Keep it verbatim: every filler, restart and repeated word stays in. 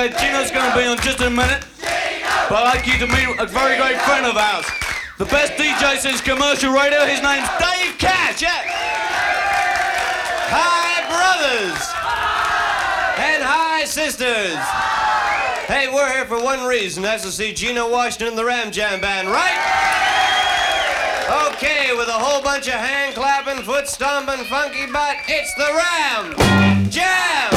uh, Gino's going to be on just in a minute. But I'd like you to meet a very great friend of ours. The best D J since commercial radio. His name's Dave Cash. Yeah. Hi, brothers. And hi, sisters. Hey, we're here for one reason. That's to see Gino Washington and the Ram Jam Band, right? Okay, with a whole bunch of hand clapping, foot stomping, funky butt, it's the Ram Jam